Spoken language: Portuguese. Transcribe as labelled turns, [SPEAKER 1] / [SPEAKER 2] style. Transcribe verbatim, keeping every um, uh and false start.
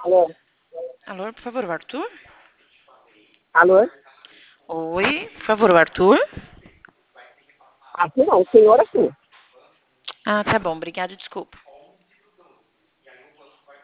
[SPEAKER 1] Alô?
[SPEAKER 2] Alô, por favor, o Arthur?
[SPEAKER 1] Alô?
[SPEAKER 2] Oi, por favor, o Arthur?
[SPEAKER 1] Aqui não, senhora sim.
[SPEAKER 2] Ah, tá bom, obrigada, desculpa.